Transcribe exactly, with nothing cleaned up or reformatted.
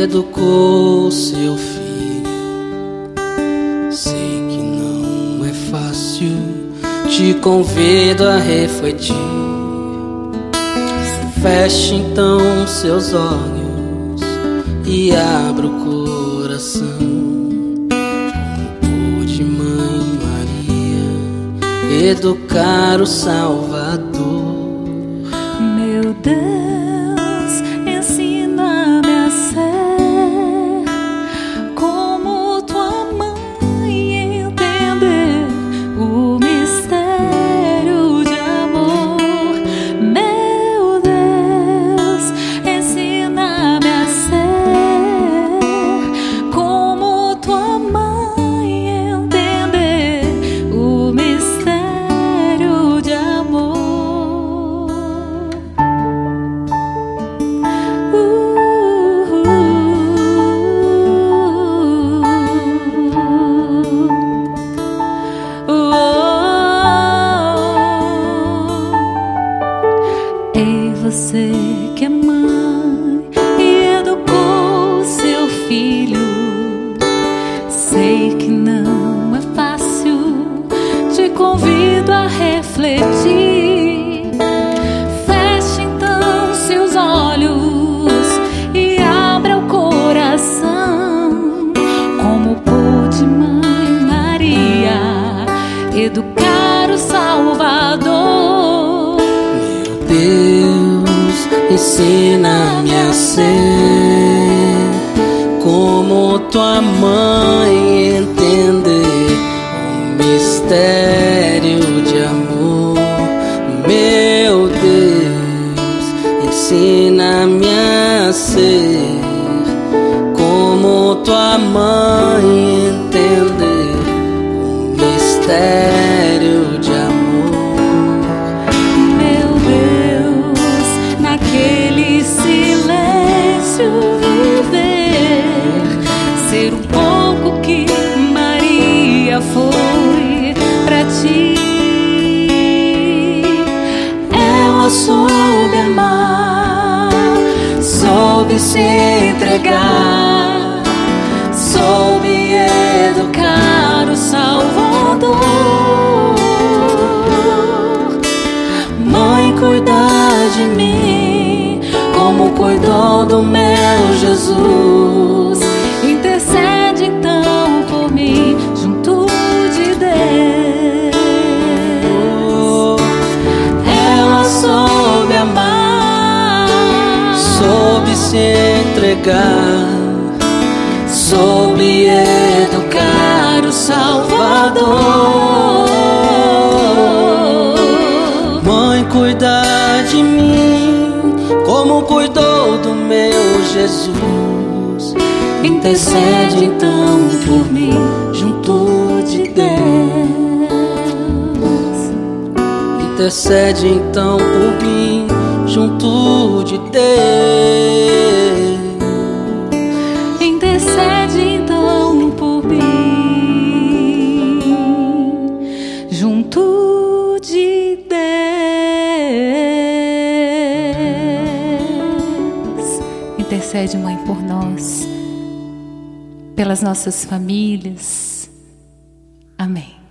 educou seu filho. Sei que não é fácil, te convido a refletir. Feche então seus olhos e abra o coração. Como pôde Mãe Maria educar o Salvador? Meu Deus, ensina-me a ser como tua mãe, entender o mistério de amor. Meu Deus, ensina-me a ser como tua mãe, entender o mistério de amor. Ei, você que é mãe e educou seu filho, sei que não é fácil, te convido a refletir. Feche então seus olhos e abra o coração. Como pôde Mãe Maria educar o Salvador? Deus, ensina-me a ser como tua mãe, entender o mistério de amor. Meu Deus, ensina-me a ser como tua mãe, entender o mistério de amor. Naquele silêncio viver, ser um pouco que Maria foi pra ti. Ela soube amar, soube se entregar, soube educar o Salvador. Mãe, cuida de mim como cuidou do meu Jesus. Intercede então por mim junto de Deus. Ela soube amar, Soube se entregar, soube educar o Salvador. Mãe, cuida de mim como cuidou do meu Jesus. Intercede então por mim junto de Deus. Intercede então por mim junto de Deus. Intercede então por mim junto de Deus. Intercede, Mãe, por nós, pelas nossas famílias. Amém.